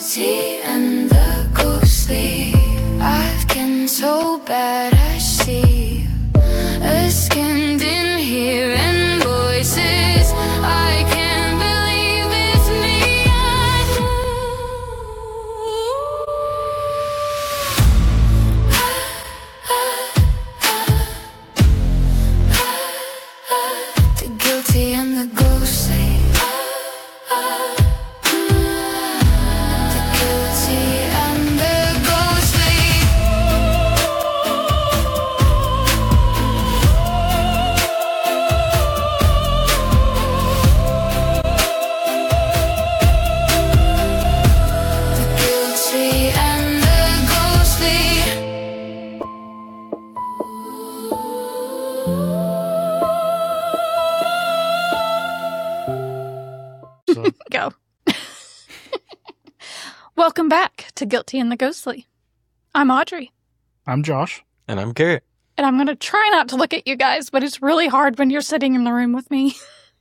guilty and the ghostly. I've been so bad I see a skimmed in hearing voices. I can't believe it's me. The guilty and the ghostly. Go. Welcome back to Guilty and the Ghostly. I'm Audrey. I'm Josh. And I'm Garrett. And I'm going to try not to look at you guys, but it's really hard when you're sitting in the room with me.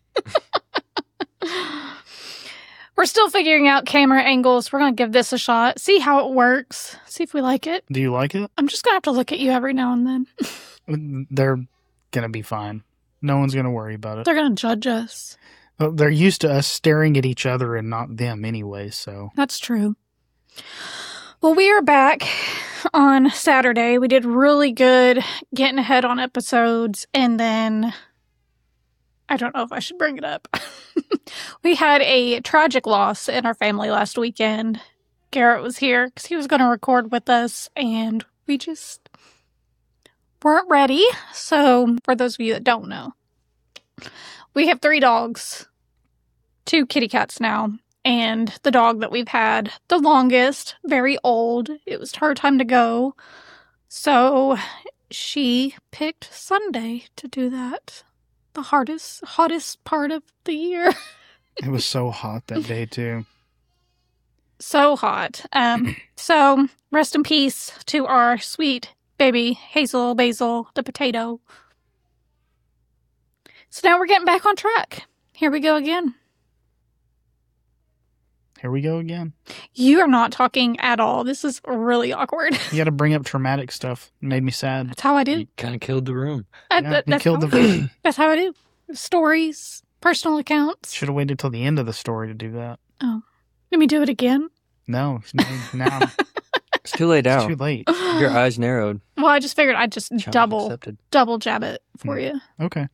We're still figuring out camera angles. We're going to give this a shot. See how it works. See if we like it. Do you like it? I'm just going to have to look at you every now and then. They're going to be fine. No one's going to worry about it. They're going to judge us. Well, they're used to us staring at each other and not them anyway, so. That's true. Well, we are back on Saturday. We did really good getting ahead on episodes, and then I don't know if I should bring it up. We had a tragic loss in our family last weekend. Garrett was here because he was going to record with us, and we just weren't ready. So, for those of you that don't know, we have 3 dogs, 2 kitty cats now, and the dog that we've had the longest, very old. It was her time to go. So she picked Sunday to do that. The hottest part of the year. It was so hot that day, too. So hot. So rest in peace to our sweet baby, Hazel Basil, the potato. So now we're getting back on track. Here we go again. Here we go again. You are not talking at all. This is really awkward. You got to bring up traumatic stuff. It made me sad. That's how I do. You kind of killed the room. You killed the vision. That's how I do. Stories, personal accounts. Should have waited till the end of the story to do that. Oh. Let me do it again? No, now. It's too late now. It's too late. Your eyes narrowed. Well, I just figured I'd just Challenge double jab it for you. Okay.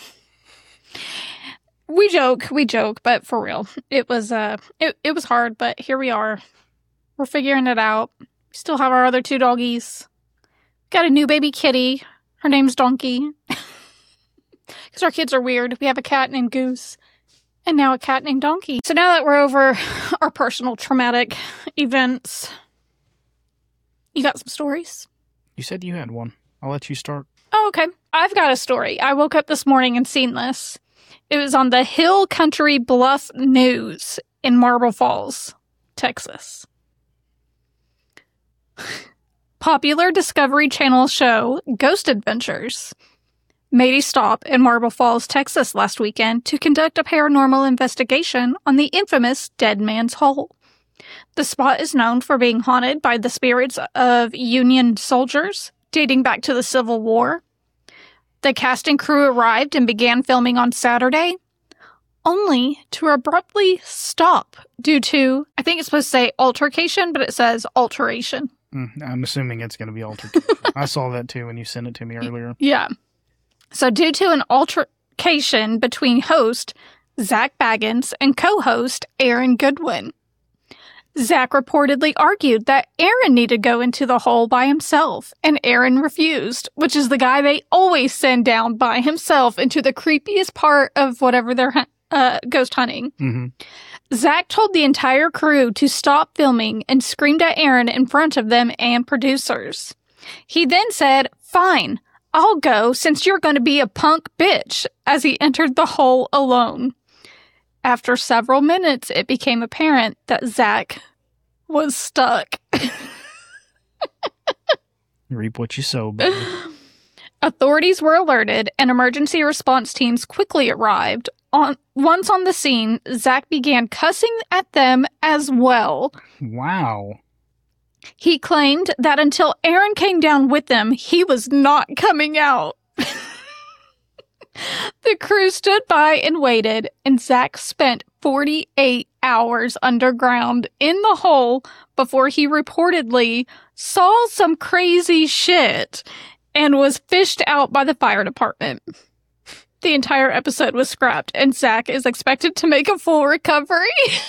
We joke, but for real, it was it was hard, but here we are. We're figuring it out. We still have our other 2 doggies. Got a new baby kitty. Her name's Donkey. Because our kids are weird. We have a cat named Goose, and now a cat named Donkey. So now that we're over our personal traumatic events, you got some stories? You said you had one. I'll let you start. Oh, okay. I've got a story. I woke up this morning and seen this. It was on the Hill Country Bluff News in Marble Falls, Texas. Popular Discovery Channel show Ghost Adventures made a stop in Marble Falls, Texas last weekend to conduct a paranormal investigation on the infamous Dead Man's Hole. The spot is known for being haunted by the spirits of Union soldiers dating back to the Civil War. The cast and crew arrived and began filming on Saturday, only to abruptly stop due to, I think it's supposed to say altercation, but it says alteration. I'm assuming it's going to be altercation. I saw that too when you sent it to me earlier. Yeah. So due to an altercation between host Zach Baggins and co-host Aaron Goodwin, Zach reportedly argued that Aaron needed to go into the hole by himself, and Aaron refused, which is the guy they always send down by himself into the creepiest part of whatever they're ghost hunting. Mm-hmm. Zach told the entire crew to stop filming and screamed at Aaron in front of them and producers. He then said, "Fine, I'll go since you're going to be a punk bitch," as he entered the hole alone. After several minutes, it became apparent that Zach was stuck. Reap what you sow, baby. Authorities were alerted, and emergency response teams quickly arrived, once on the scene, Zach began cussing at them as well. Wow. He claimed that until Aaron came down with them, he was not coming out. The crew stood by and waited, and Zach spent 48 hours underground in the hole before he reportedly saw some crazy shit and was fished out by the fire department. The entire episode was scrapped, and Zach is expected to make a full recovery.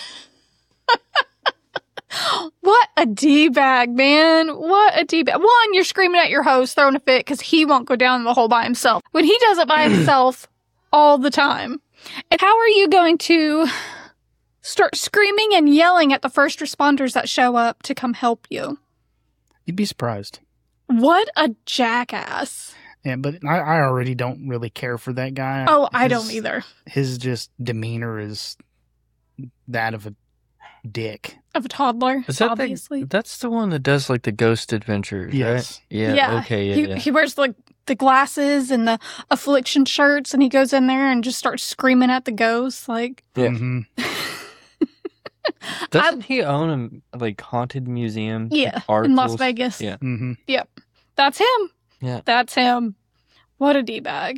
What a D-bag, man. What a D-bag. One, you're screaming at your host, throwing a fit because he won't go down the hole by himself. When he does it by himself all the time. And how are you going to start screaming and yelling at the first responders that show up to come help you? You'd be surprised. What a jackass. Yeah, but I already don't really care for that guy. Oh, I don't either. His just demeanor is that of a dick. Of a toddler, Is that obviously. that's the one that does like the ghost adventures, Yes. right? Yeah. Okay. Yeah. He wears the glasses and the affliction shirts, and he goes in there and just starts screaming at the ghosts. Like, Yeah. Mm-hmm. Doesn't he own a like haunted museum? yeah, Like, art in Las tools? Vegas. Yeah. Mm-hmm. That's him. Yeah. That's him. What a D-bag.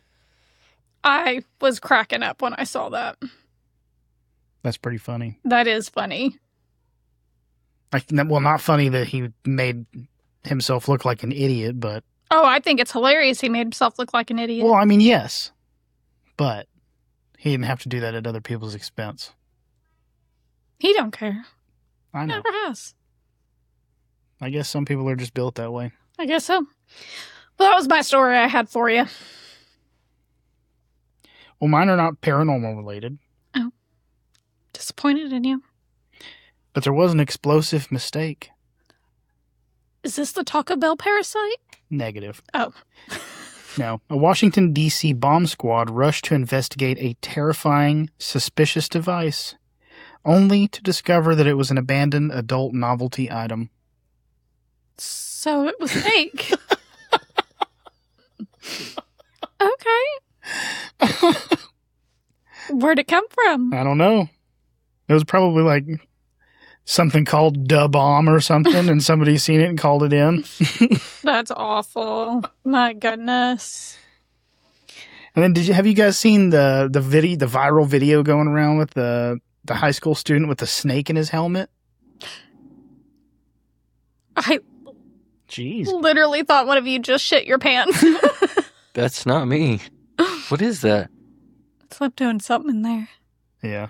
I was cracking up when I saw that. That's pretty funny. That is funny. Like, well, not funny that he made himself look like an idiot, but Oh, I think it's hilarious he made himself look like an idiot. well, I mean, yes, but he didn't have to do that at other people's expense. He don't care. I know. Never has. I guess some people are just built that way. I guess so. Well, that was my story I had for you. Well, mine are not paranormal related, Disappointed in you. but there was an explosive mistake. Is this the Taco Bell parasite? Negative. Oh. No. A Washington, D.C. bomb squad rushed to investigate a terrifying, suspicious device, only to discover that it was an abandoned adult novelty item. So it was fake. Okay. Where'd it come from? I don't know. It was probably like something called Da Bomb or something, and somebody seen it and called it in. That's awful. My goodness. And then have you guys seen the viral video going around with the high school student with the snake in his helmet? I Jeez. literally thought one of you just shit your pants. That's not me. What is that? Slept doing something in there. Yeah.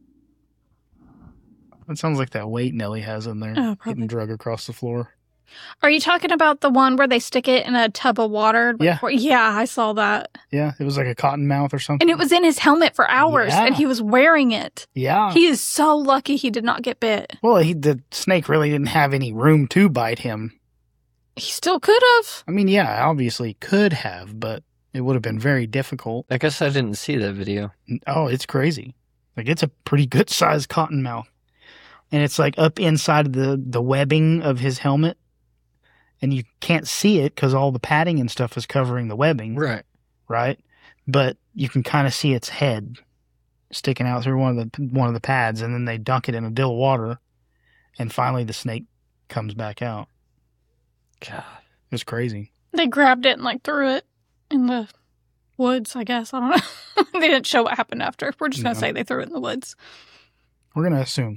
That sounds like that weight Nelly has in there. Oh, probably. Getting drug across the floor. Are you talking about the one where they stick it in a tub of water? Yeah. Yeah, I saw that. Yeah, it was like a cotton mouth or something. And it was in his helmet for hours, Yeah. and he was wearing it. Yeah. He is so lucky he did not get bit. Well, the snake really didn't have any room to bite him. He still could have. I mean, yeah, obviously could have, but it would have been very difficult. I guess I didn't see that video. Oh, it's crazy. Like, it's a pretty good sized cotton mouth. And it's like up inside of the webbing of his helmet. And you can't see it because all the padding and stuff is covering the webbing. Right. Right? But you can kind of see its head sticking out through one of the pads, and then they dunk it in a dill of water, and finally the snake comes back out. God. It's crazy. They grabbed it and like threw it in the woods, I guess. I don't know. They didn't show what happened after. We're just going to No. say they threw it in the woods. We're going to assume.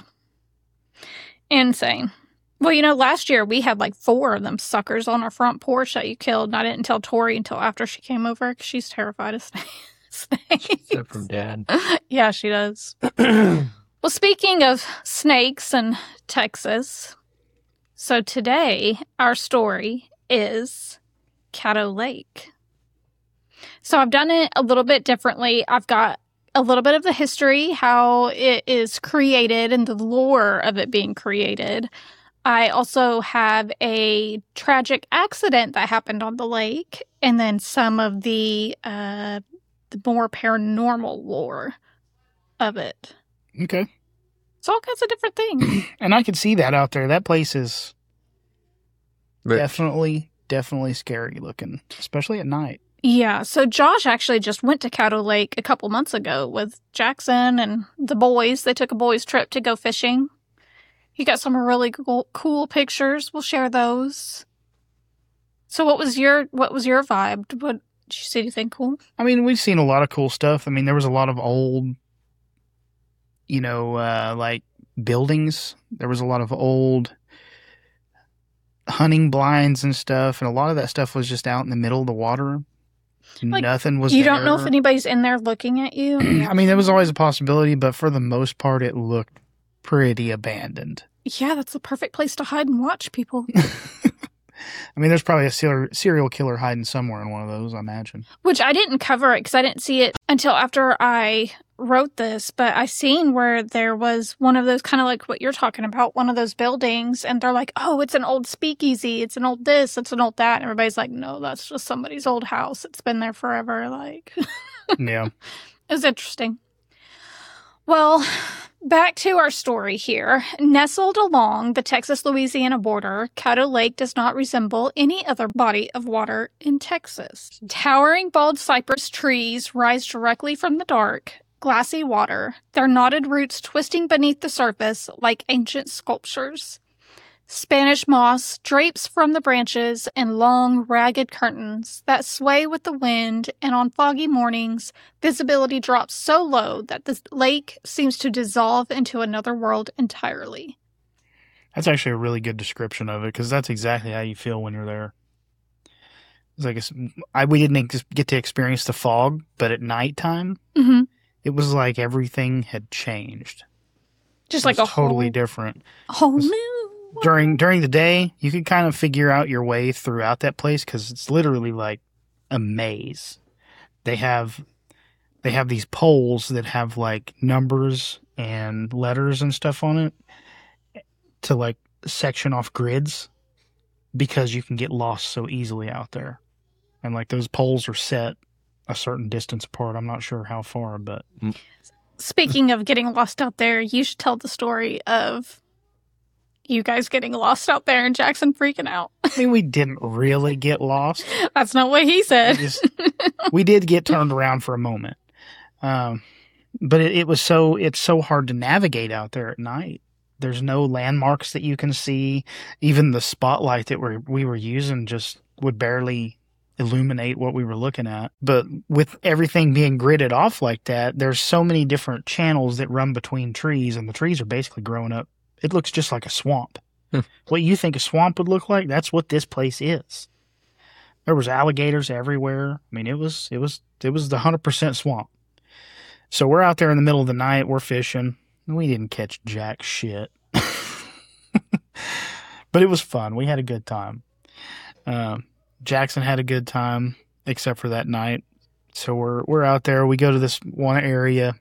Insane. Well, last year we had like 4 of them suckers on our front porch that you killed. And I didn't tell Tori until after she came over because she's terrified of snakes. Except from Dad. Yeah, she does. Well, speaking of snakes and Texas, so today our story is Caddo Lake. So I've done it a little bit differently. I've got a little bit of the history, how it is created and the lore of it being created. I also have a tragic accident that happened on the lake, and then some of the more paranormal lore of it. Okay. It's all kinds of different things. And I could see that out there. That place is But definitely scary looking, especially at night. Yeah, so Josh actually just went to Caddo Lake a couple months ago with Jackson and the boys. They took a boys' trip to go fishing. He got some really cool pictures. We'll share those. So what was your vibe? What, did you see anything cool? I mean, we've seen a lot of cool stuff. I mean, there was a lot of old, like buildings. There was a lot of old hunting blinds and stuff, and a lot of that stuff was just out in the middle of the water. Like, nothing was You there. don't know if anybody's in there looking at you? I mean, there was always a possibility, but for the most part, it looked pretty abandoned. Yeah, that's the perfect place to hide and watch people. I mean, there's probably a serial killer hiding somewhere in one of those, I imagine. Which I didn't cover it because I didn't see it until after I wrote this, but I seen where there was one of those, kind of like what you're talking about, one of those buildings, and they're like, oh, it's an old speakeasy, it's an old this, it's an old that, and everybody's like, no, that's just somebody's old house. It's been there forever, like. Yeah. It was interesting. Well, back to our story here. Nestled along the Texas-Louisiana border, Caddo Lake does not resemble any other body of water in Texas. Towering bald cypress trees rise directly from the dark, glassy water, their knotted roots twisting beneath the surface like ancient sculptures. Spanish moss drapes from the branches in long, ragged curtains that sway with the wind, and on foggy mornings, visibility drops so low that the lake seems to dissolve into another world entirely. That's actually a really good description of it, because that's exactly how you feel when you're there. It's like we didn't get to experience the fog, but at nighttime, it was like everything had changed. Just like a totally different. Whole new. During the day, you could kind of figure out your way throughout that place because it's literally like a maze. They have these poles that have like numbers and letters and stuff on it to like section off grids because you can get lost so easily out there. And like those poles are set a certain distance apart. I'm not sure how far, but Speaking of getting lost out there, you should tell the story of you guys getting lost out there and Jackson freaking out. I mean, we didn't really get lost. That's not what he said. We did get turned around for a moment. But it's so hard to navigate out there at night. There's no landmarks that you can see. Even the spotlight that we were using just would barely illuminate what we were looking at. But with everything being gridded off like that, there's so many different channels that run between trees, and the trees are basically growing up. It looks just like a swamp. What you think a swamp would look like, that's what this place is. There was alligators everywhere. I mean, it was the 100% swamp. So we're out there in the middle of the night. We're fishing. We didn't catch jack shit. But it was fun. We had a good time. Jackson had a good time, except for that night. So we're out there. We go to this one area,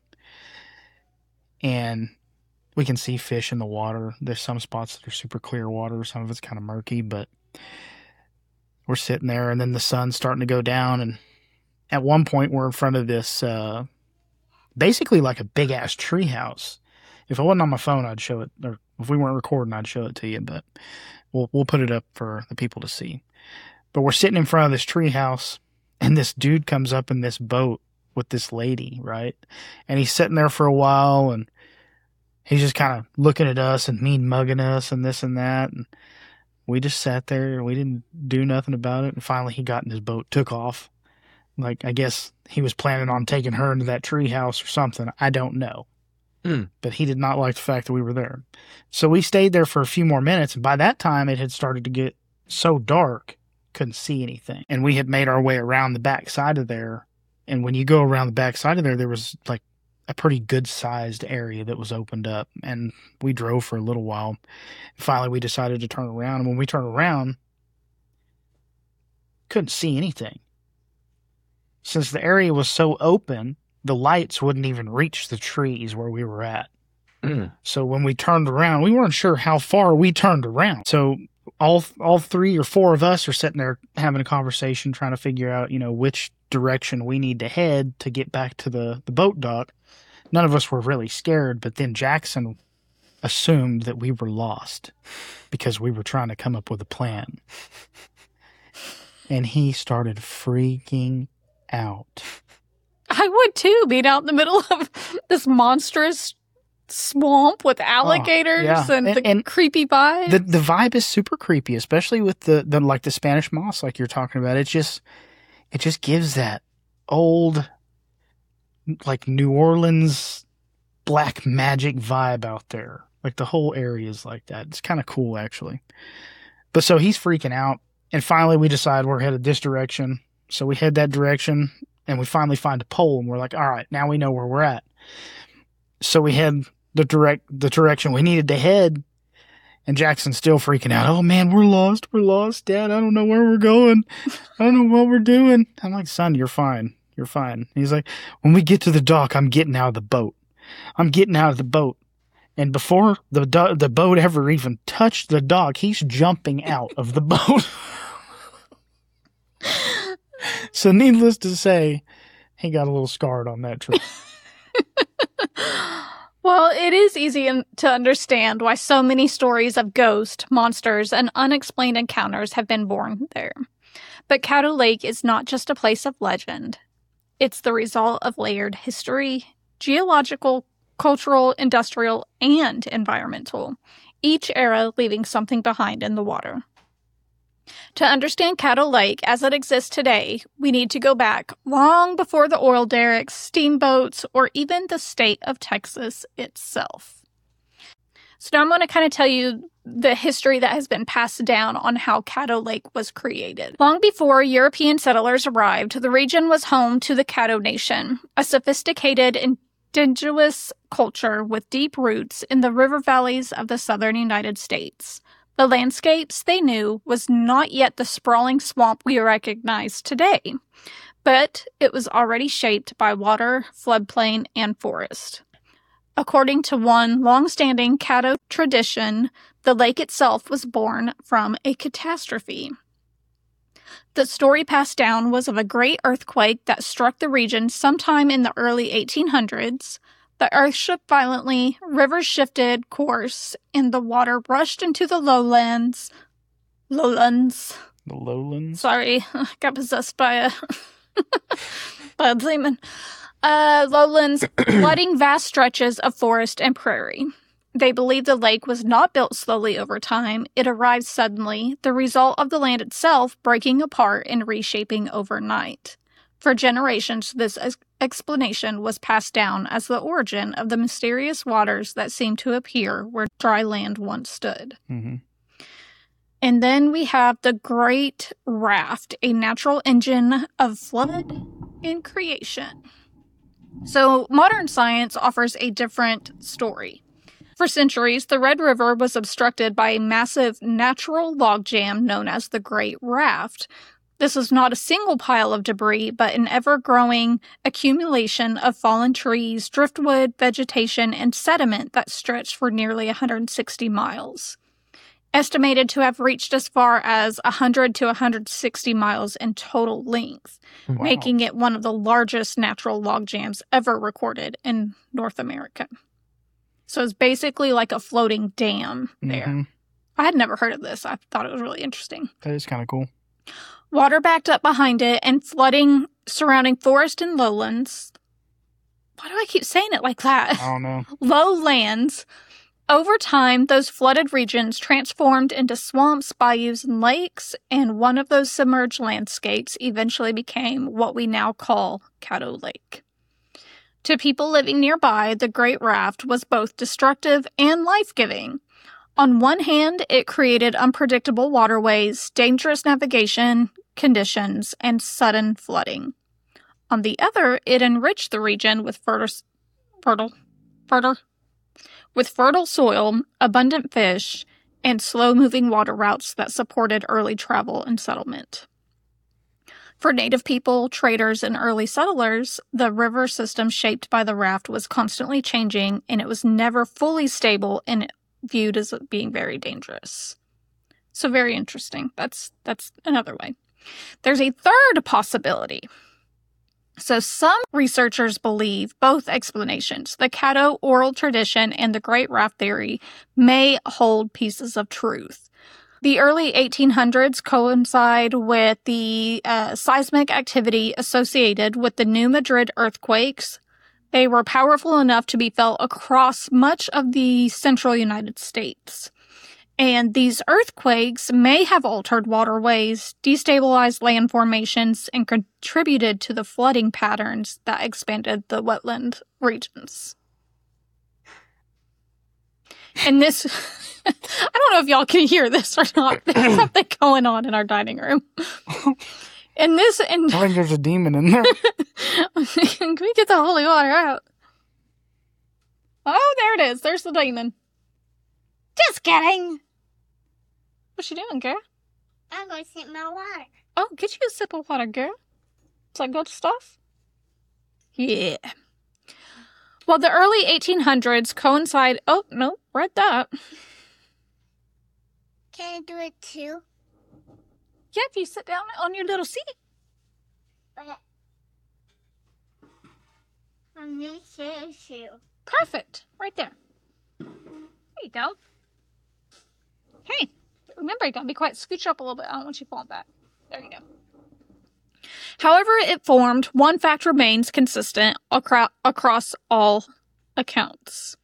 and we can see fish in the water. There's some spots that are super clear water. Some of it's kind of murky, but we're sitting there, and then the sun's starting to go down. And at one point, we're in front of this, basically like a big ass tree house. If I wasn't on my phone, I'd show it, or if we weren't recording, I'd show it to you. But we'll put it up for the people to see. But we're sitting in front of this tree house, and this dude comes up in this boat with this lady, right? And he's sitting there for a while, and he's just kind of looking at us and mean mugging us and this and that. And we just sat there and we didn't do nothing about it. And finally he got in his boat, took off. Like, I guess he was planning on taking her into that tree house or something. I don't know. But he did not like the fact that we were there. So we stayed there for a few more minutes. And by that time it had started to get so dark, couldn't see anything. And we had made our way around the back side of there. And when you go around the back side of there, there was like a pretty good sized area that was opened up, and we drove for a little while. Finally we decided to turn around, and when we turned around, couldn't see anything. Since the area was so open, the lights wouldn't even reach the trees where we were at. So when we turned around, we weren't sure how far we turned around. So all 3 or 4 of us are sitting there having a conversation, trying to figure out, which direction we need to head to get back to the boat dock. None of us were really scared, but then Jackson assumed that we were lost because we were trying to come up with a plan. And he started freaking out. I would too, being out in the middle of this monstrous swamp with alligators yeah. and the And creepy vibe. The vibe is super creepy, especially with the like the Spanish moss, like you're talking about. It just gives that old, like New Orleans black magic vibe out there. Like the whole area is like that. It's kind of cool, actually. But so he's freaking out, and finally we decide we're headed this direction. So we head that direction, and we finally find a pole, and we're like, all right, now we know where we're at. So we head the direction we needed to head, and Jackson's still freaking out. Oh man, we're lost, Dad. I don't know where we're going. I don't know what we're doing. I'm like, son, you're fine. He's like, when we get to the dock, I'm getting out of the boat. And before the boat ever even touched the dock, he's jumping out of the boat. So needless to say, he got a little scarred on that trip. Well, it is easy to understand why so many stories of ghosts, monsters, and unexplained encounters have been born there. But Caddo Lake is not just a place of legend. It's the result of layered history, geological, cultural, industrial, and environmental, each era leaving something behind in the water. To understand Caddo Lake as it exists today, we need to go back long before the oil derricks, steamboats, or even the state of Texas itself. So now I'm going to kind of tell you the history that has been passed down on how Caddo Lake was created. Long before European settlers arrived, the region was home to the Caddo Nation, a sophisticated indigenous culture with deep roots in the river valleys of the southern United States. The landscapes they knew was not yet the sprawling swamp we recognize today, but it was already shaped by water, floodplain, and forest. According to one long-standing Caddo tradition, the lake itself was born from a catastrophe. The story passed down was of a great earthquake that struck the region sometime in the early 1800s. The earth shook violently, rivers shifted course, and the water rushed into the lowlands. The lowlands? Sorry, I got possessed by a demon. Lowlands, flooding vast stretches of forest and prairie. They believe the lake was not built slowly over time. It arrived suddenly, the result of the land itself breaking apart and reshaping overnight. For generations, this explanation was passed down as the origin of the mysterious waters that seem to appear where dry land once stood. Mm-hmm. And then we have the Great Raft, a natural engine of flood and creation. So modern science offers a different story. For centuries, the Red River was obstructed by a massive natural logjam known as the Great Raft. This is not a single pile of debris, but an ever-growing accumulation of fallen trees, driftwood, vegetation, and sediment that stretched for nearly 160 miles. Estimated to have reached as far as 100 to 160 miles in total length, Wow. making it one of the largest natural logjams ever recorded in North America. So it's basically like a floating dam there. Mhm. I had never heard of this. I thought it was really interesting. That is kind of cool. Water backed up behind it and flooding surrounding forest and lowlands. Why do I keep saying it like that? I don't know. Lowlands. Over time, those flooded regions transformed into swamps, bayous, and lakes, and one of those submerged landscapes eventually became what we now call Caddo Lake. To people living nearby, the Great Raft was both destructive and life-giving. On one hand, it created unpredictable waterways, dangerous navigation conditions, and sudden flooding. On the other, it enriched the region with fertile soil, abundant fish, and slow-moving water routes that supported early travel and settlement. For Native people, traders, and early settlers, the river system shaped by the raft was constantly changing, and it was never fully stable and viewed as being very dangerous. So very interesting. That's another way. There's a third possibility. So some researchers believe both explanations, the Caddo oral tradition and the Great Raft theory, may hold pieces of truth. The early 1800s coincide with the seismic activity associated with the New Madrid earthquakes. They were powerful enough to be felt across much of the central United States. And these earthquakes may have altered waterways, destabilized land formations, and contributed to the flooding patterns that expanded the wetland regions. And this, I don't know if y'all can hear this or not. There's something going on in our dining room. I think there's a demon in there. Can we get the holy water out? Oh, there it is. There's the demon. Just kidding. What's she doing, girl? I'm going to sip my water. Oh, get you a sip of water, girl. Is that good stuff? Yeah. Well, the early 1800s coincide... Oh, no, read that. Can I do it too? Yeah, if you sit down on your little seat. But I'm going to shoe. Perfect. Right there. There you go. Hey, remember, you got to be quiet. Scooch up a little bit. I don't want you falling back. There you go. However it formed, one fact remains consistent across all accounts.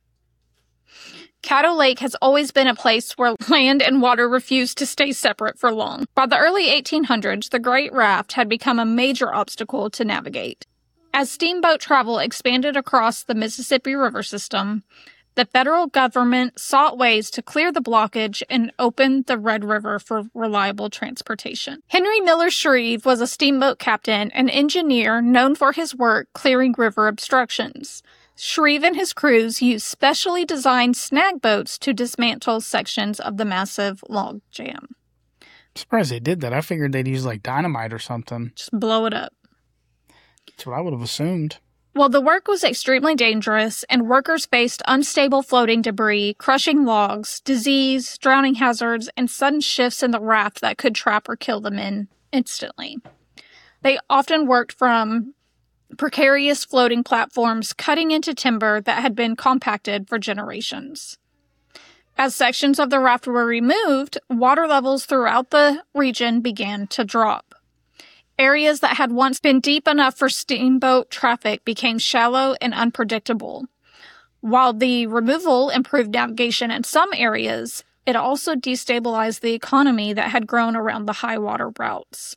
Caddo Lake has always been a place where land and water refused to stay separate for long. By the early 1800s, the Great Raft had become a major obstacle to navigate. As steamboat travel expanded across the Mississippi River system, the federal government sought ways to clear the blockage and open the Red River for reliable transportation. Henry Miller Shreve was a steamboat captain and engineer known for his work clearing river obstructions. Shreve and his crews used specially designed snag boats to dismantle sections of the massive log jam. I'm surprised they did that. I figured they'd use like dynamite or something. Just blow it up. That's what I would have assumed. Well, the work was extremely dangerous, and workers faced unstable floating debris, crushing logs, disease, drowning hazards, and sudden shifts in the raft that could trap or kill the men instantly. They often worked from precarious floating platforms cutting into timber that had been compacted for generations. As sections of the raft were removed, water levels throughout the region began to drop. Areas that had once been deep enough for steamboat traffic became shallow and unpredictable. While the removal improved navigation in some areas, it also destabilized the economy that had grown around the high water routes.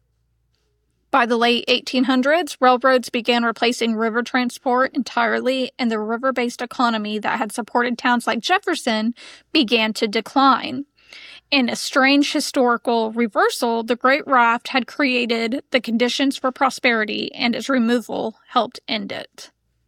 By the late 1800s, railroads began replacing river transport entirely, and the river-based economy that had supported towns like Jefferson began to decline. In a strange historical reversal, the Great Raft had created the conditions for prosperity, and its removal helped end it.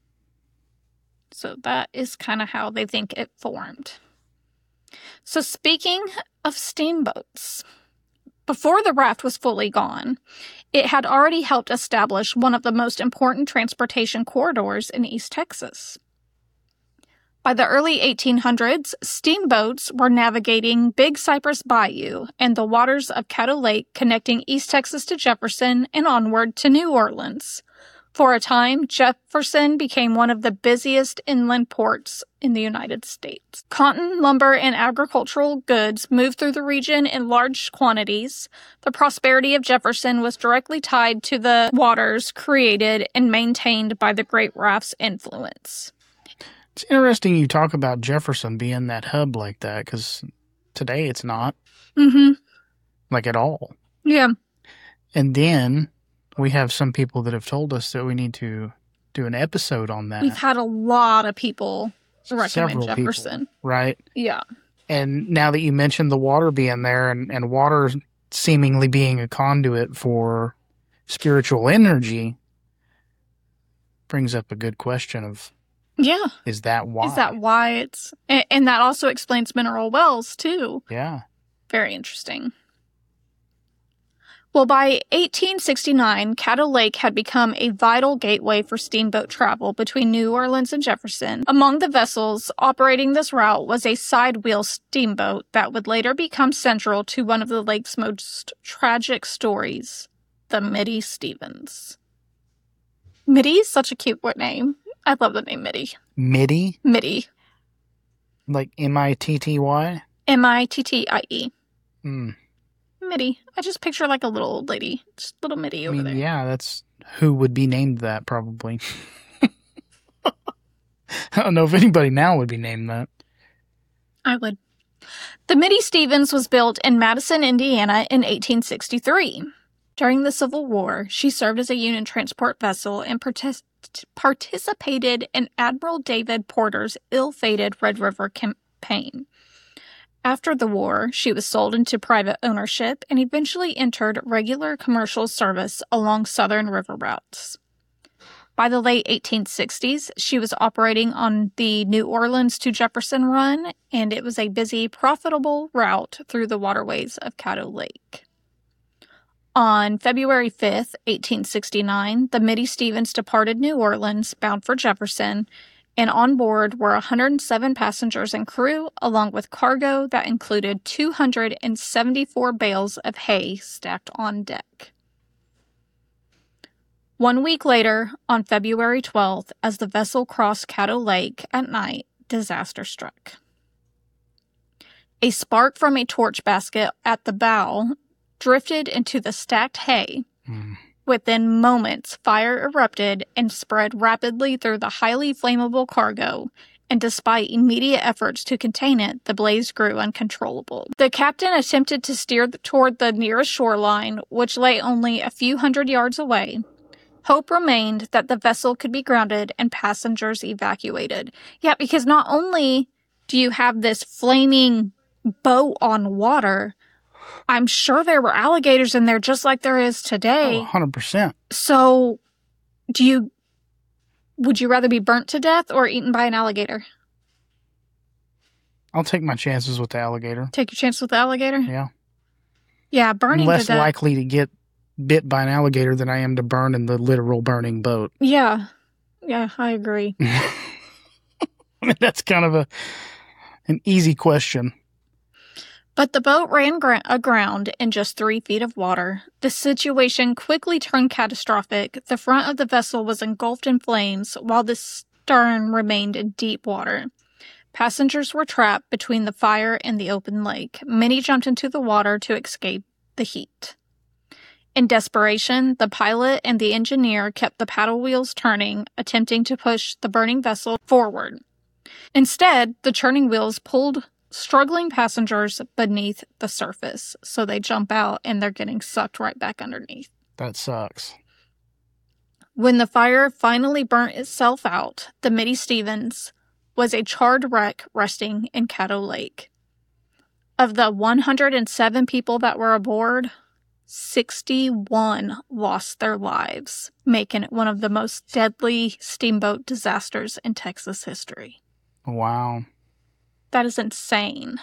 So that is kind of how they think it formed. So speaking of steamboats, before the raft was fully gone, it had already helped establish one of the most important transportation corridors in East Texas. By the early 1800s, steamboats were navigating Big Cypress Bayou and the waters of Caddo Lake, connecting East Texas to Jefferson and onward to New Orleans. For a time, Jefferson became one of the busiest inland ports in the United States. Cotton, lumber, and agricultural goods moved through the region in large quantities. The prosperity of Jefferson was directly tied to the waters created and maintained by the Great Raft's influence. It's interesting you talk about Jefferson being that hub like that, because today it's not. Mm-hmm. Like at all. Yeah. And then we have some people that have told us that we need to do an episode on that. We've had a lot of people recommend Several Jefferson. people, right? Yeah. And now that you mentioned the water being there and water seemingly being a conduit for spiritual energy, brings up a good question of, Yeah. is that why? Is that why it's... And that also explains mineral wells, too. Yeah. Very interesting. Well, by 1869, Caddo Lake had become a vital gateway for steamboat travel between New Orleans and Jefferson. Among the vessels operating this route was a side-wheel steamboat that would later become central to one of the lake's most tragic stories, the Mitty Stevens. Mitty is such a cute name. I love the name Mitty. Mitty? Mitty. Like M-I-T-T-Y? M-I-T-T-I-E. Mitty. I just picture like a little old lady. Just little Mitty over there. Yeah, that's who would be named that, probably. I don't know if anybody now would be named that. I would. The Mitty Stevens was built in Madison, Indiana in 1863. During the Civil War, she served as a Union transport vessel and participated in Admiral David Porter's ill-fated Red River campaign. After the war, she was sold into private ownership and eventually entered regular commercial service along southern river routes. By the late 1860s, she was operating on the New Orleans to Jefferson run, and it was a busy, profitable route through the waterways of Caddo Lake. On February 5th, 1869, the Mitty Stevens departed New Orleans, bound for Jefferson, and on board were 107 passengers and crew, along with cargo that included 274 bales of hay stacked on deck. 1 week later, on February 12th, as the vessel crossed Caddo Lake at night, disaster struck. A spark from a torch basket at the bow drifted into the stacked hay. Within moments, fire erupted and spread rapidly through the highly flammable cargo, and despite immediate efforts to contain it, the blaze grew uncontrollable. The captain attempted to steer toward the nearest shoreline, which lay only a few hundred yards away. Hope remained that the vessel could be grounded and passengers evacuated. Yeah, because not only do you have this flaming boat on water, I'm sure there were alligators in there just like there is today. Oh, 100%. So, would you rather be burnt to death or eaten by an alligator? I'll take my chances with the alligator. Take your chance with the alligator? Yeah. Yeah, burning I'm less to death. likely to get bit by an alligator than I am to burn in the literal burning boat. Yeah, I agree. I mean, that's kind of an easy question. But the boat ran aground in just 3 feet of water. The situation quickly turned catastrophic. The front of the vessel was engulfed in flames, while the stern remained in deep water. Passengers were trapped between the fire and the open lake. Many jumped into the water to escape the heat. In desperation, the pilot and the engineer kept the paddle wheels turning, attempting to push the burning vessel forward. Instead, the churning wheels pulled struggling passengers beneath the surface, so they jump out and they're getting sucked right back underneath. That sucks. When the fire finally burnt itself out, the Mitty Stevens was a charred wreck resting in Caddo Lake. Of the 107 people that were aboard, 61 lost their lives, making it one of the most deadly steamboat disasters in Texas history. Wow. That is insane.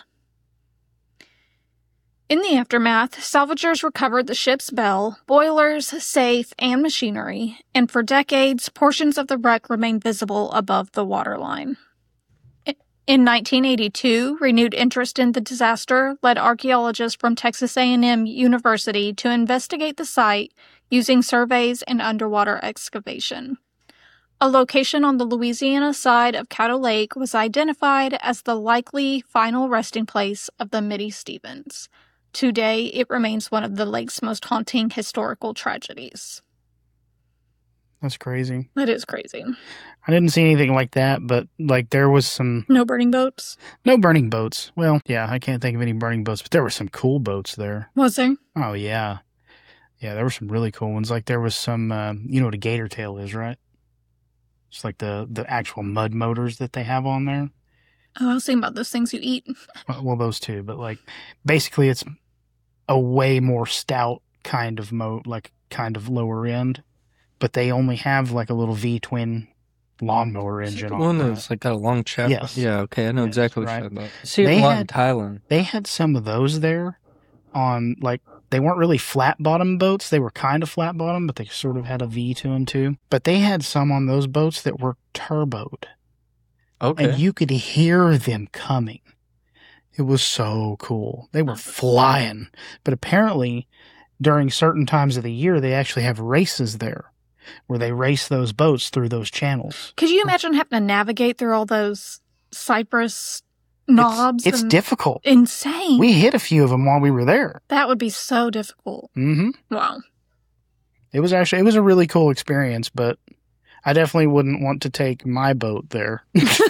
In the aftermath, salvagers recovered the ship's bell, boilers, safe, and machinery, and for decades, portions of the wreck remained visible above the waterline. In 1982, renewed interest in the disaster led archaeologists from Texas A&M University to investigate the site using surveys and underwater excavation. A location on the Louisiana side of Caddo Lake was identified as the likely final resting place of the Mitty Stevens. Today, it remains one of the lake's most haunting historical tragedies. That's crazy. That is crazy. I didn't see anything like that, but like there was some... No burning boats? No burning boats. Well, yeah, I can't think of any burning boats, but there were some cool boats there. Was there? Oh, yeah. Yeah, there were some really cool ones. Like there was some, you know what a gator tail is, right? It's like the actual mud motors that they have on there. Oh, I was thinking about those things you eat. Well, those too, but like basically it's a way more stout kind of like kind of lower end, but they only have like a little V-twin lawnmower engine The on one it. that's like got a long shaft. Yes. Yeah, okay, I know Yes, exactly what right. you're talking about. I see They it a lot in had- Thailand. They had some of those there on like, they weren't really flat bottom boats. They were kind of flat bottom, but they sort of had a V to them too. But they had some on those boats that were turboed. Okay. And you could hear them coming. It was so cool. They were flying. But apparently, during certain times of the year, they actually have races there where they race those boats through those channels. Could you imagine having to navigate through all those cypress knobs. It's and difficult. insane. We hit a few of them while we were there. That would be so difficult. Mm-hmm. Wow. It was a really cool experience, but I definitely wouldn't want to take my boat there.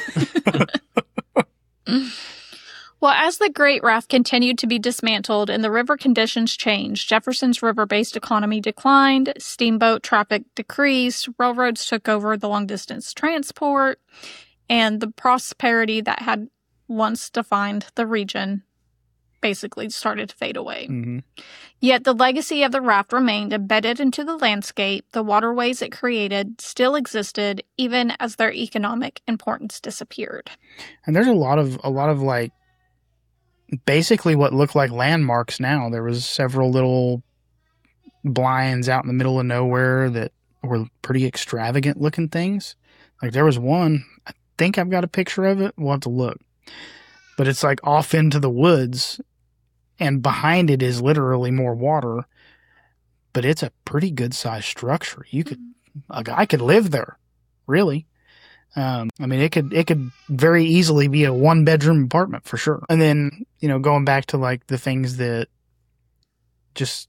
Well, as the Great Raft continued to be dismantled and the river conditions changed, Jefferson's river-based economy declined, steamboat traffic decreased, railroads took over the long-distance transport, and the prosperity that had once defined the region basically started to fade away. Mm-hmm. Yet the legacy of the raft remained embedded into the landscape. The waterways it created still existed, even as their economic importance disappeared. And there's a lot of like basically what look like landmarks now. There was several little blinds out in the middle of nowhere that were pretty extravagant looking things. Like there was one, I think I've got a picture of it. We'll have to look. But it's like off into the woods, and behind it is literally more water. But it's a pretty good sized structure. A guy could live there, really. I mean, it could very easily be a 1-bedroom apartment for sure. And then, going back to like the things that just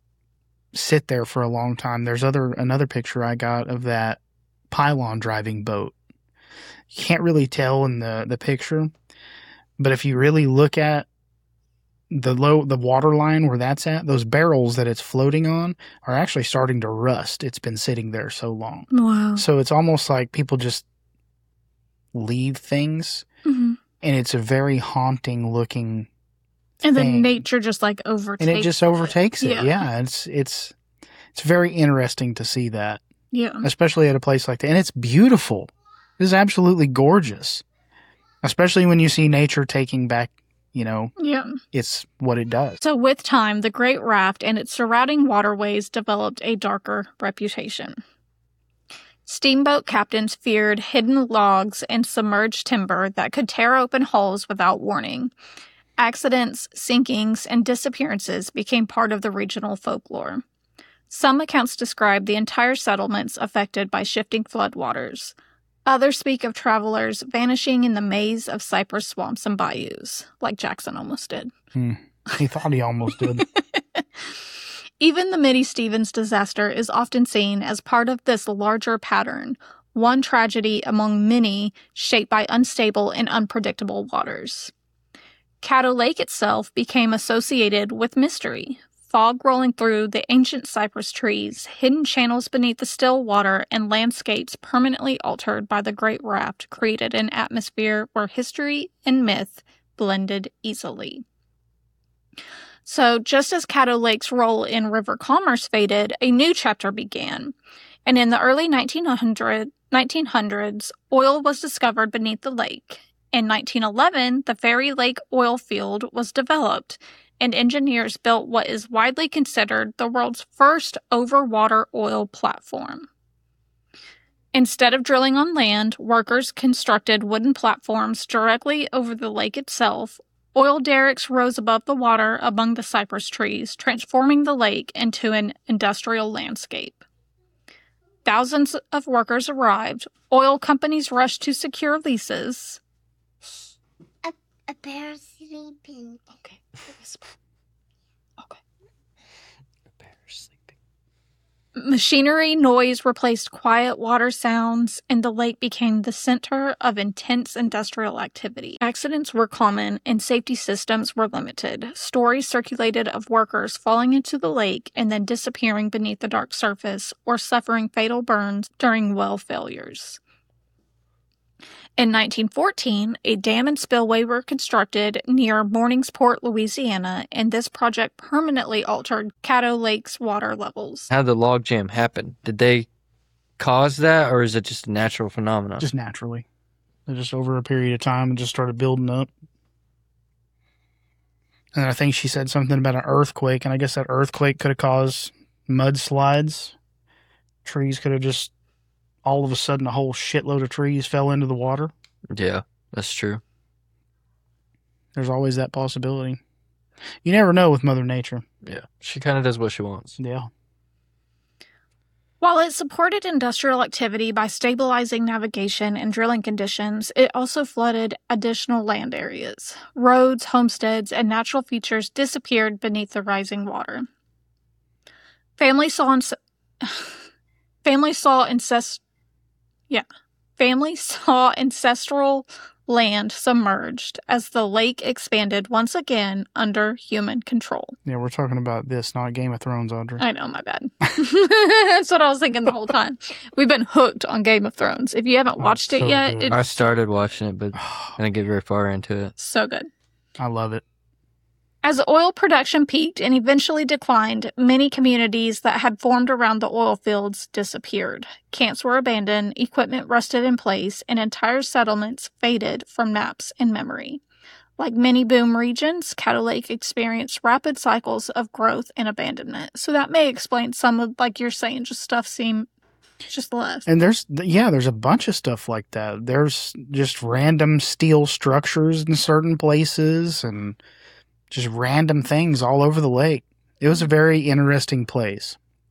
sit there for a long time. There's another picture I got of that pylon driving boat. You can't really tell in the picture, but if you really look at the water line where that's at, those barrels that it's floating on are actually starting to rust. It's been sitting there so long. Wow. So it's almost like people just leave things, Mm-hmm. and it's a very haunting looking And thing. then nature just like overtakes And it just overtakes it. Yeah. Yeah, it's very interesting to see that, Yeah. especially at a place like that. And it's beautiful. It is absolutely gorgeous, especially when you see nature taking back, Yeah. it's what it does. So with time, the Great Raft and its surrounding waterways developed a darker reputation. Steamboat captains feared hidden logs and submerged timber that could tear open hulls without warning. Accidents, sinkings, and disappearances became part of the regional folklore. Some accounts describe the entire settlements affected by shifting floodwaters. Others speak of travelers vanishing in the maze of cypress swamps and bayous, like Jackson almost did. He thought he almost did. Even the Mitty Stevens disaster is often seen as part of this larger pattern, one tragedy among many shaped by unstable and unpredictable waters. Caddo Lake itself became associated with mystery. Fog rolling through the ancient cypress trees, hidden channels beneath the still water, and landscapes permanently altered by the Great Raft created an atmosphere where history and myth blended easily. So, just as Caddo Lake's role in river commerce faded, a new chapter began. And in the early 1900s, oil was discovered beneath the lake. In 1911, the Fairy Lake oil field was developed, and engineers built what is widely considered the world's first overwater oil platform. Instead of drilling on land, workers constructed wooden platforms directly over the lake itself. Oil derricks rose above the water among the cypress trees, transforming the lake into an industrial landscape. Thousands of workers arrived. Oil companies rushed to secure leases. A bear sleeping. Okay. Machinery noise replaced quiet water sounds, and the lake became the center of intense industrial activity. Accidents were common, and safety systems were limited. Stories circulated of workers falling into the lake and then disappearing beneath the dark surface or suffering fatal burns during well failures. In 1914, a dam and spillway were constructed near Morningsport, Louisiana, and this project permanently altered Caddo Lake's water levels. How did the logjam happen? Did they cause that, or is it just a natural phenomenon? Just naturally. Just over a period of time, it just started building up. And I think she said something about an earthquake, and I guess that earthquake could have caused mudslides. Trees could have just, all of a sudden, a whole shitload of trees fell into the water. Yeah, that's true. There's always that possibility. You never know with Mother Nature. Yeah, she kind of does what she wants. Yeah. While it supported industrial activity by stabilizing navigation and drilling conditions, it also flooded additional land areas. Roads, homesteads, and natural features disappeared beneath the rising water. Families saw ancestral land submerged as the lake expanded once again under human control. Yeah, we're talking about this, not Game of Thrones, Audrey. I know, my bad. That's what I was thinking the whole time. We've been hooked on Game of Thrones. If you haven't watched it so yet, good. I it's started watching it, but I didn't get very far into it. so good. I love it. As oil production peaked and eventually declined, many communities that had formed around the oil fields disappeared. Camps were abandoned, equipment rusted in place, and entire settlements faded from maps and memory. Like many boom regions, Caddo Lake experienced rapid cycles of growth and abandonment. So that may explain some of, like you're saying, just stuff seemed just left. And there's a bunch of stuff like that. There's just random steel structures in certain places and just random things all over the lake. It was a very interesting place.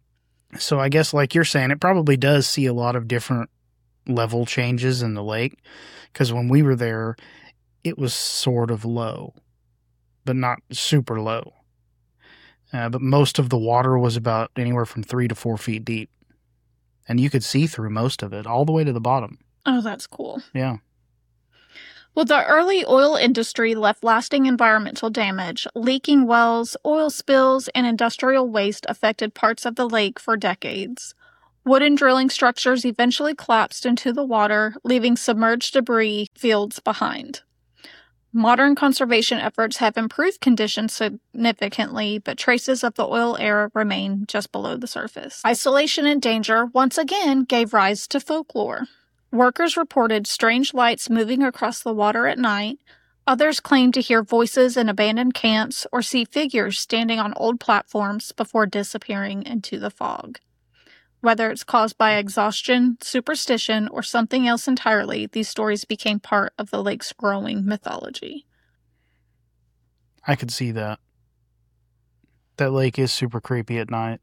So I guess, like you're saying, it probably does see a lot of different level changes in the lake, because when we were there, it was sort of low, but not super low. But most of the water was about anywhere from 3 to 4 feet deep. And you could see through most of it, all the way to the bottom. Oh, that's cool. Yeah. Well, the early oil industry left lasting environmental damage. Leaking wells, oil spills, and industrial waste affected parts of the lake for decades. Wooden drilling structures eventually collapsed into the water, leaving submerged debris fields behind. Modern conservation efforts have improved conditions significantly, but traces of the oil era remain just below the surface. Isolation and danger once again gave rise to folklore. Workers reported strange lights moving across the water at night. Others claimed to hear voices in abandoned camps or see figures standing on old platforms before disappearing into the fog. Whether it's caused by exhaustion, superstition, or something else entirely, these stories became part of the lake's growing mythology. I could see that. That lake is super creepy at night.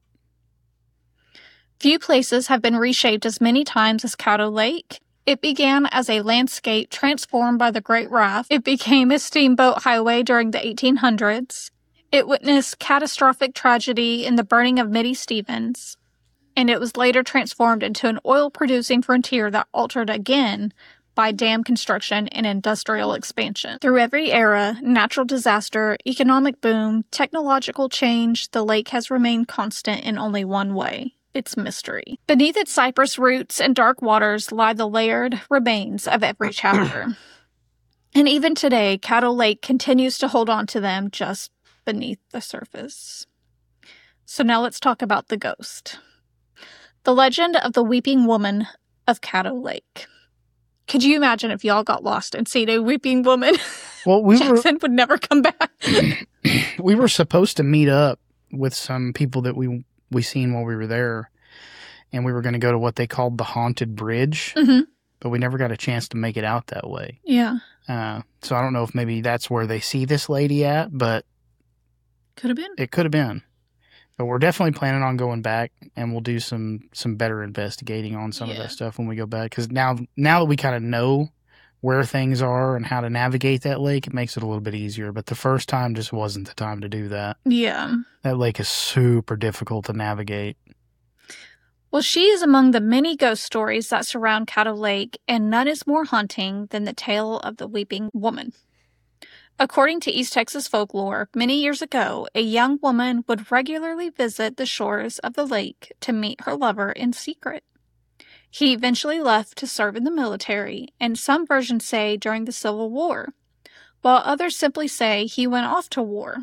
Few places have been reshaped as many times as Caddo Lake. It began as a landscape transformed by the Great Raft. It became a steamboat highway during the 1800s. It witnessed catastrophic tragedy in the burning of Mitty Stevens. And it was later transformed into an oil-producing frontier that altered again by dam construction and industrial expansion. Through every era, natural disaster, economic boom, technological change, the lake has remained constant in only one way: its mystery. Beneath its cypress roots and dark waters lie the layered remains of every chapter. And even today, Caddo Lake continues to hold on to them just beneath the surface. So now let's talk about the ghost. The legend of the Weeping Woman of Caddo Lake. Could you imagine if y'all got lost and seen a weeping woman? Well, Jackson would never come back. we were supposed to meet up with some people that we seen while we were there, and we were going to go to what they called the Haunted Bridge, but we never got a chance to make it out that way. Yeah. So I don't know if maybe that's where they see this lady at, but Could have been. it could have been. But we're definitely planning on going back, and we'll do some better investigating on some of that stuff when we go back. Because now that we kind of know where things are and how to navigate that lake, it makes it a little bit easier. But the first time just wasn't the time to do that. Yeah. That lake is super difficult to navigate. Well, she is among the many ghost stories that surround Caddo Lake, and none is more haunting than the tale of the Weeping Woman. According to East Texas folklore, many years ago, a young woman would regularly visit the shores of the lake to meet her lover in secret. He eventually left to serve in the military, and some versions say during the Civil War, while others simply say he went off to war.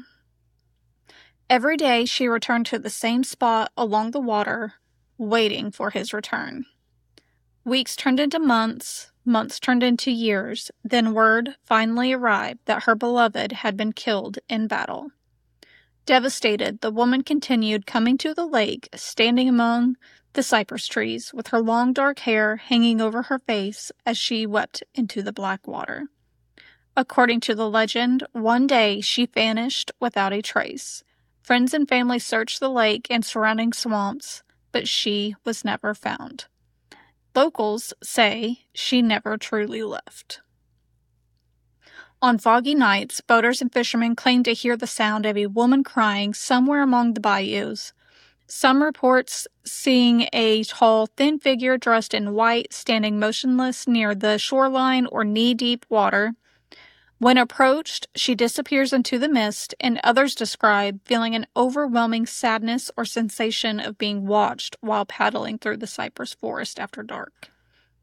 Every day she returned to the same spot along the water, waiting for his return. Weeks turned into months. Months turned into years, then word finally arrived that her beloved had been killed in battle. Devastated, the woman continued coming to the lake, standing among the cypress trees, with her long dark hair hanging over her face as she wept into the black water. According to the legend, one day she vanished without a trace. Friends and family searched the lake and surrounding swamps, but she was never found. Locals say she never truly left. On foggy nights, boaters and fishermen claim to hear the sound of a woman crying somewhere among the bayous. Some reports seeing a tall, thin figure dressed in white standing motionless near the shoreline or knee-deep water. When approached, she disappears into the mist, and others describe feeling an overwhelming sadness or sensation of being watched while paddling through the cypress forest after dark.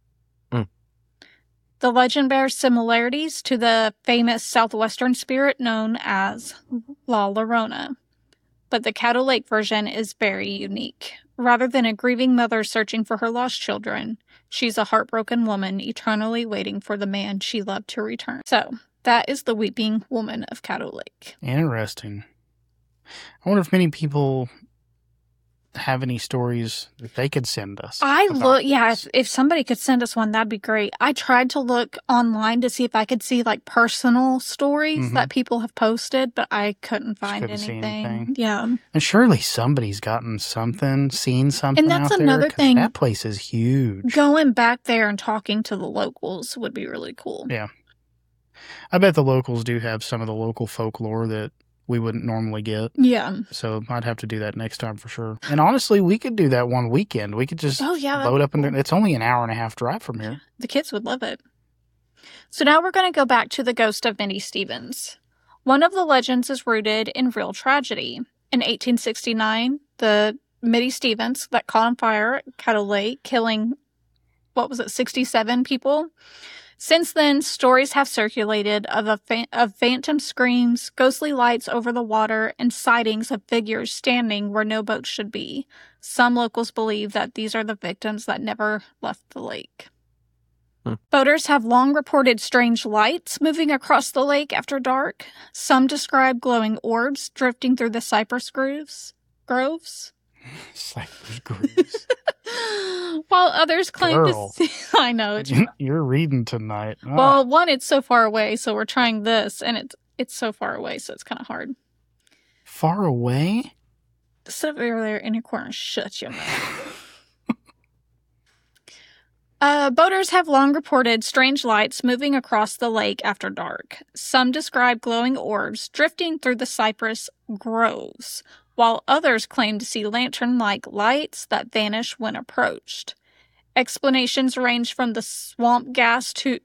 The legend bears similarities to the famous southwestern spirit known as La Llorona, but the Caddo Lake version is very unique. Rather than a grieving mother searching for her lost children, she's a heartbroken woman eternally waiting for the man she loved to return. So, that is the Weeping Woman of Caddo Lake. Interesting. I wonder if many people have any stories that they could send us. If somebody could send us one, that'd be great. I tried to look online to see if I could see like personal stories that people have posted, but I couldn't find anything. Yeah. And surely somebody's gotten something, seen something. And that's out another there, 'cause thing. That place is huge. Going back there and talking to the locals would be really cool. Yeah. I bet the locals do have some of the local folklore that we wouldn't normally get. Yeah. So I'd have to do that next time for sure. And honestly, we could do that one weekend. We could just load up and it's only an hour and a half drive from here. The kids would love it. So now we're going to go back to the ghost of Minnie Stevens. One of the legends is rooted in real tragedy. In 1869, the Minnie Stevens that caught on fire at Caddo Lake, killing, 67 people? Since then, stories have circulated of phantom screams, ghostly lights over the water, and sightings of figures standing where no boats should be. Some locals believe that these are the victims that never left the lake. Boaters have long reported strange lights moving across the lake after dark. Some describe glowing orbs drifting through the cypress groves. Cypress groves. While others claim Girl. to see... I know. You're reading tonight. Oh. Well, one, it's so far away, so we're trying this, and it's so far away, so it's kind of hard. Far away? Sit over there in your corner. Shut your mouth. Boaters have long reported strange lights moving across the lake after dark. Some describe glowing orbs drifting through the cypress groves, while others claim to see lantern-like lights that vanish when approached. Explanations range from the swamp gas to...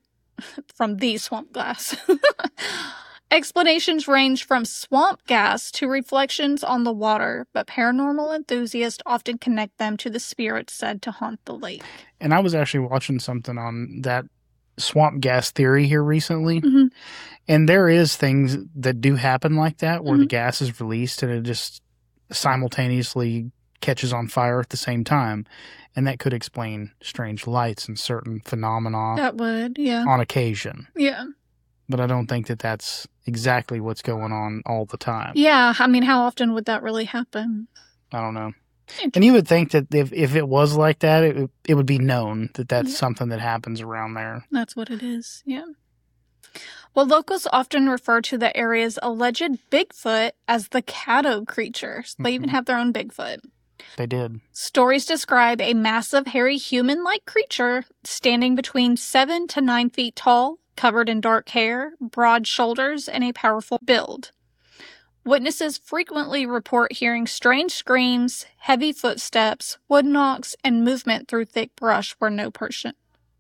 Explanations range from swamp gas to reflections on the water, but paranormal enthusiasts often connect them to the spirits said to haunt the lake. And I was actually watching something on that swamp gas theory here recently. And there is things that do happen like that, where the gas is released and it just simultaneously catches on fire at the same time. And that could explain strange lights and certain phenomena. That would, yeah. On occasion. Yeah. But I don't think that that's exactly what's going on all the time. Yeah, I mean, how often would that really happen? I don't know. And you would think that if it was like that, it would be known that that's something that happens around there. That's what it is, yeah. Well, locals often refer to the area's alleged Bigfoot as the Caddo creature. They even have their own Bigfoot. They did. Stories describe a massive, hairy, human-like creature standing between 7 to 9 feet tall, covered in dark hair, broad shoulders, and a powerful build. Witnesses frequently report hearing strange screams, heavy footsteps, wood knocks, and movement through thick brush where no person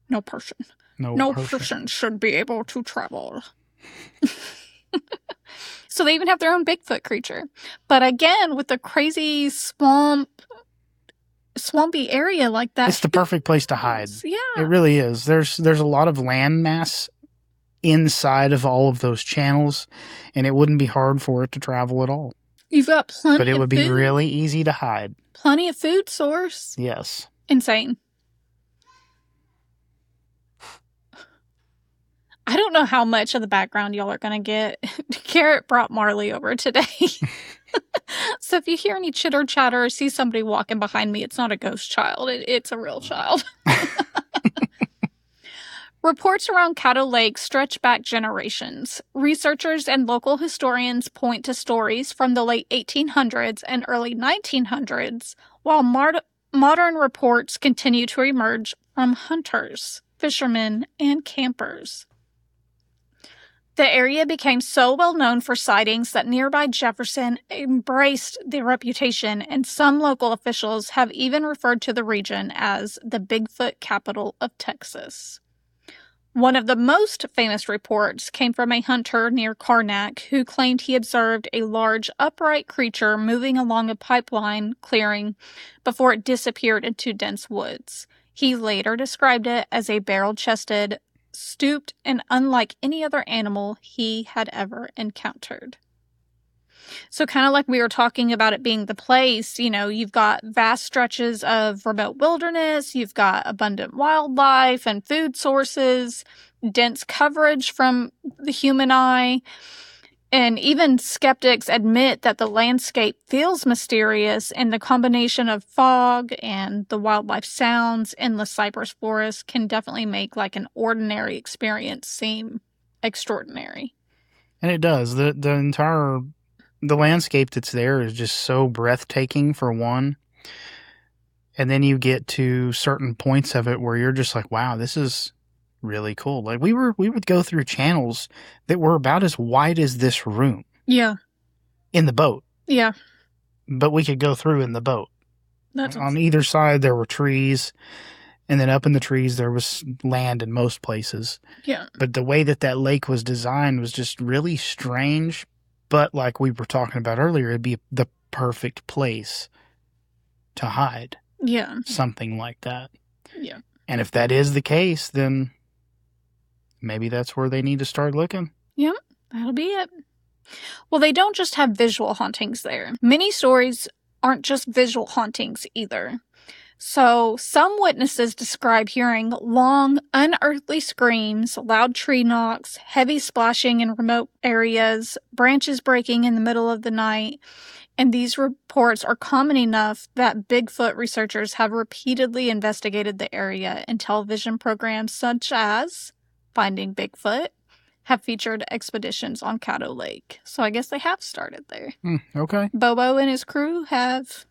should be able to travel. So they even have their own Bigfoot creature. But again, with the crazy swampy area like that, it's the perfect place to hide. Yeah. It really is. There's a lot of land mass inside of all of those channels, and it wouldn't be hard for it to travel at all. You've got plenty of But it would be food. really easy to hide. Plenty of food source. Yes. Insane. I don't know how much of the background y'all are going to get. Garrett brought Marley over today. So if you hear any chitter chatter or see somebody walking behind me, it's not a ghost child. It's a real child. Reports around Caddo Lake stretch back generations. Researchers and local historians point to stories from the late 1800s and early 1900s, while modern reports continue to emerge from hunters, fishermen, and campers. The area became so well known for sightings that nearby Jefferson embraced the reputation, and some local officials have even referred to the region as the Bigfoot capital of Texas. One of the most famous reports came from a hunter near Karnak who claimed he observed a large upright creature moving along a pipeline clearing before it disappeared into dense woods. He later described it as a barrel-chested, stooped, and unlike any other animal he had ever encountered. So kind of like we were talking about it being the place, you know, you've got vast stretches of remote wilderness, you've got abundant wildlife and food sources, dense coverage from the human eye, and even skeptics admit that the landscape feels mysterious, and the combination of fog and the wildlife sounds in the cypress forest can definitely make like an ordinary experience seem extraordinary. And it does. The landscape that's there is just so breathtaking, for one. And then you get to certain points of it where you're just like, wow, this is really cool. Like we would go through channels that were about as wide as this room. Yeah. In the boat. Yeah. But we could go through in the boat. That's on either side there were trees, and then up in the trees there was land in most places. Yeah. But the way that lake was designed was just really strange. But like we were talking about earlier, it'd be the perfect place to hide. Yeah. Something like that. Yeah. And if that is the case, then maybe that's where they need to start looking. Yep, that'll be it. Well, they don't just have visual hauntings there. Many stories aren't just visual hauntings either. So, some witnesses describe hearing long, unearthly screams, loud tree knocks, heavy splashing in remote areas, branches breaking in the middle of the night, and these reports are common enough that Bigfoot researchers have repeatedly investigated the area, and television programs such as Finding Bigfoot have featured expeditions on Caddo Lake. So I guess they have started there. Okay. Bobo and his crew have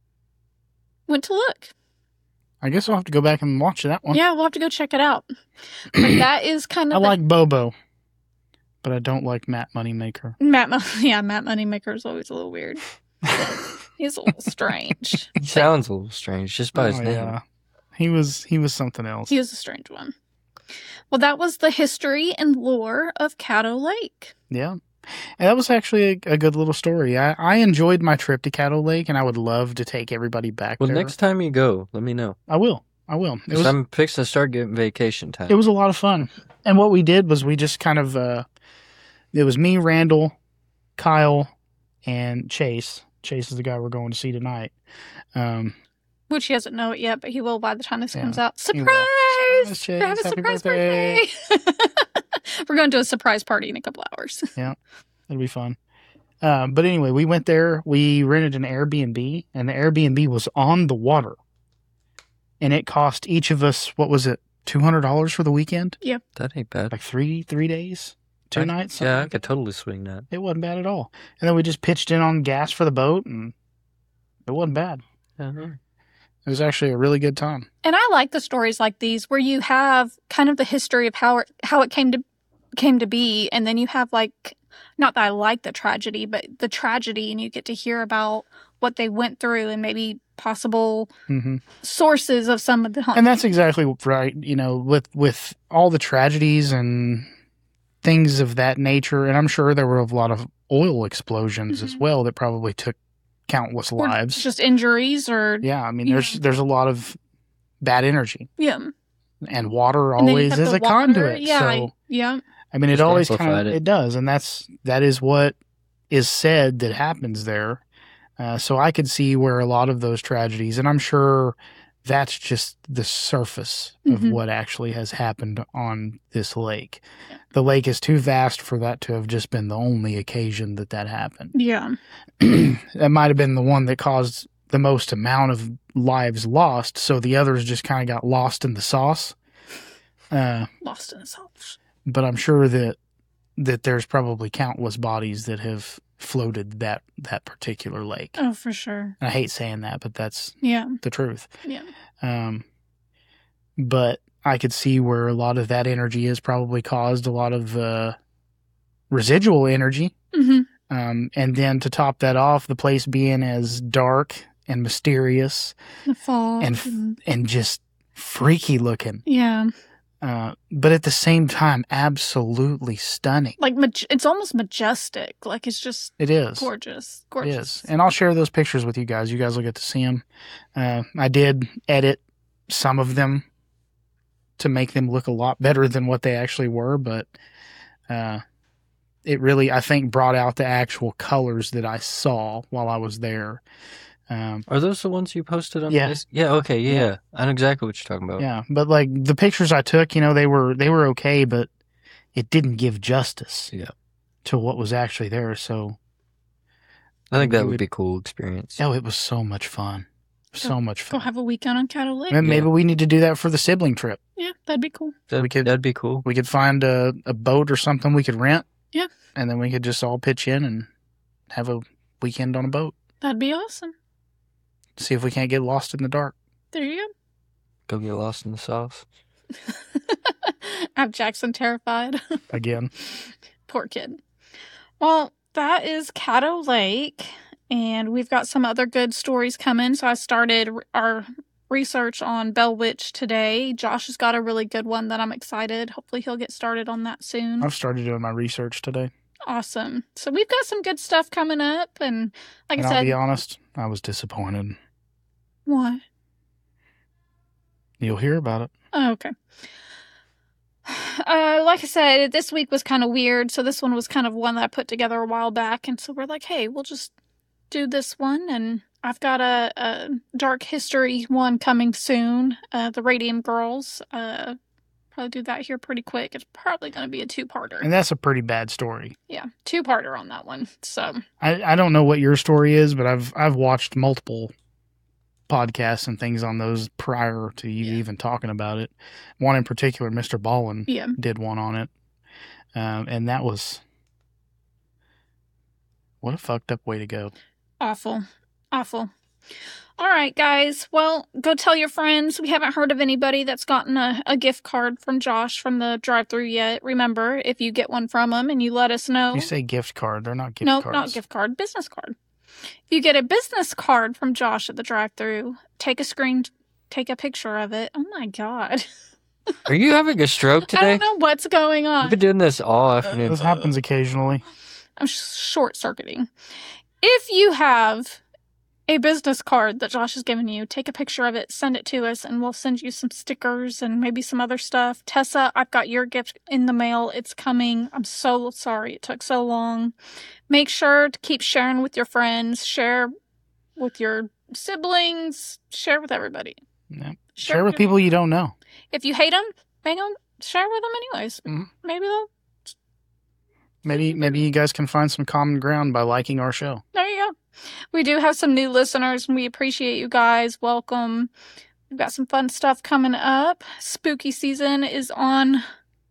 went to look. I guess I'll have to go back and watch that one. Yeah, we'll have to go check it out. But that is kind of I like Bobo, but I don't like Matt Moneymaker. Matt Moneymaker is always a little weird. He's a little strange. He sounds a little strange just by his name. Yeah. He was something else. He was a strange one. Well, that was the history and lore of Caddo Lake. Yeah. And that was actually a good little story. I enjoyed my trip to Caddo Lake, and I would love to take everybody back there. Well, next time you go, let me know. I will. Because I'm fixing to start getting vacation time. It was a lot of fun. And what we did was we just kind of, it was me, Randall, Kyle, and Chase. Chase is the guy we're going to see tonight. Which he doesn't know it yet, but he will by the time this comes out. He will. Surprise! Chase, Have a happy surprise birthday. We're going to a surprise party in a couple hours. Yeah, it'll be fun. But anyway, we went there. We rented an Airbnb, and the Airbnb was on the water. And it cost each of us, what was it, $200 for the weekend? Yeah. That ain't bad. Like three days? 2 nights? Yeah, I like could that. totally swing that. It wasn't bad at all. And then we just pitched in on gas for the boat, and it wasn't bad. Uh-huh. It was actually a really good time. And I like the stories like these where you have kind of the history of how it came to be, and then you have like, not that I like the tragedy, but the tragedy, and you get to hear about what they went through and maybe possible sources of some of the hunting. And that's exactly right. You know, with all the tragedies and things of that nature, and I'm sure there were a lot of oil explosions as well that probably took countless Or lives. just injuries or... Yeah, I mean, Yeah. there's a lot of bad energy. Yeah. And water And then you always have is the a water. conduit. Yeah. So, Yeah. I mean, it Just always amplified kind of, it. it does. And that is what is said that happens there. So I could see where a lot of those tragedies, and I'm sure that's just the surface of what actually has happened on this lake. Yeah. The lake is too vast for that to have just been the only occasion that happened. Yeah. That might have been the one that caused the most amount of lives lost, so the others just kind of got lost in the sauce. Lost in the sauce. But I'm sure that there's probably countless bodies that have floated that particular lake. Oh, for sure. And I hate saying that, but that's Yeah. the truth. Yeah. But I could see where a lot of that energy has probably caused a lot of residual energy. Mm-hmm. And then to top that off, the place being as dark and mysterious The fog. and just freaky looking. Yeah. But at the same time, absolutely stunning. Like, it's almost majestic. Like, it's just It is. gorgeous. It Gorgeous. is. And I'll share those pictures with you guys. You guys will get to see them. I did edit some of them to make them look a lot better than what they actually were, but it really, I think, brought out the actual colors that I saw while I was there. Are those the ones you posted on? Yeah. Yeah. Okay. Yeah. I know exactly what you're talking about. Yeah, but like the pictures I took, they were okay, but it didn't give justice to what was actually there. So I think that would be a cool experience. oh, it was so much fun. So much Go fun. have a weekend on Caddo Lake. And maybe we need to do that for the sibling trip. Yeah, that'd be cool. That'd be cool. We could find a boat or something we could rent. Yeah. And then we could just all pitch in and have a weekend on a boat. That'd be awesome. See if we can't get lost in the dark. There you Go get lost in the sauce. go. Have Jackson terrified. Again. Poor kid. Well, that is Caddo Lake, and we've got some other good stories coming. So I started our research on Bell Witch today. Josh has got a really good one that I'm excited. Hopefully he'll get started on that soon. I've started doing my research today. Awesome. So we've got some good stuff coming up, and like And I I'll said, be honest, I was disappointed. why? You'll hear about it. Oh, okay. Like I said, this week was kind of weird. So this one was kind of one that I put together a while back. And so we're like, hey, we'll just do this one. And I've got a dark history one coming soon. The Radium Girls. Probably do that here pretty quick. It's probably going to be a two-parter. And that's a pretty bad story. Yeah, two-parter on that one. So I don't know what your story is, but I've watched multiple podcasts and things on those prior to you even talking about it. One in particular, Mr. Ballin yeah, did one on it. And that was... What a fucked up way to go. awful. Awful. All right, guys. Well, go tell your friends. We haven't heard of anybody that's gotten a gift card from Josh from the drive-thru yet. Remember, if you get one from him and you let us know. You say gift card. They're not gift No, cards. not gift card. Business card. If you get a business card from Josh at the drive-thru, take a picture of it. Oh my God. Are you having a stroke I today? don't know what's going on. I've been doing this all afternoon. This happens occasionally. I'm short-circuiting. If you have a business card that Josh has given you, take a picture of it, send it to us, and we'll send you some stickers and maybe some other stuff. Tessa, I've got your gift in the mail. It's coming. I'm so sorry it took so long. Make sure to keep sharing with your friends, share with your siblings, share with everybody. Yeah. Share with people you don't know. If you hate them, make them share with them anyways. Mhm. Maybe they'll. Maybe you guys can find some common ground by liking our show. There you go. We do have some new listeners, and we appreciate you guys. Welcome. We've got some fun stuff coming up. Spooky season is on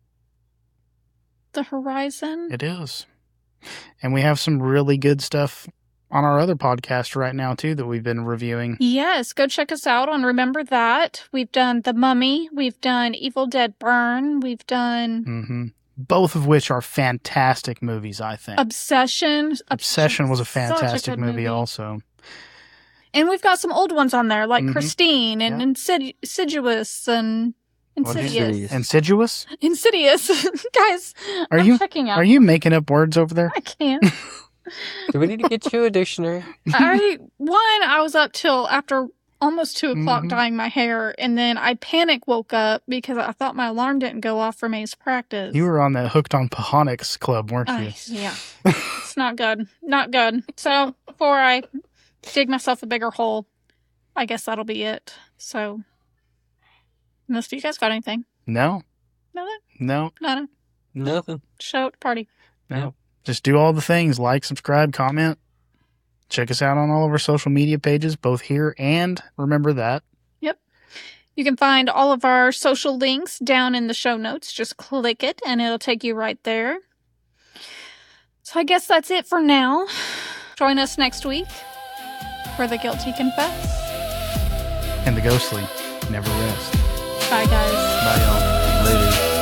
the horizon. It is. And we have some really good stuff on our other podcast right now, too, that we've been reviewing. Yes, go check us out on Remember That. We've done The Mummy. We've done Evil Dead Burn. We've done Hmm. Both of which are fantastic movies, I think. Obsession. Obsession was a Such fantastic good movie also. And we've got some old ones on there, like Mhm. Christine and Yeah. Insidious and Insidious. Insidious? Insidious. Guys, Are I'm you checking out. Are you making up words over there? I can't. Do we need to get you a dictionary? I was up till after almost 2:00 Mhm. dyeing my hair, and then I panic woke up because I thought my alarm didn't go off for May's practice. You were on the Hooked on Pahonics club, weren't you? Yeah. It's not good. Not good. So before I dig myself a bigger hole, I guess that'll be it. So, unless you guys got anything? No. Nothing? No. Nothing. Nothing. Show at the party. No. Just do all the things. Like, subscribe, comment. Check us out on all of our social media pages, both here and Remember That. Yep. You can find all of our social links down in the show notes. Just click it and it'll take you right there. So I guess that's it for now. Join us next week for the Guilty Confess. And the ghostly never rest. Bye, guys. Bye, y'all. Later.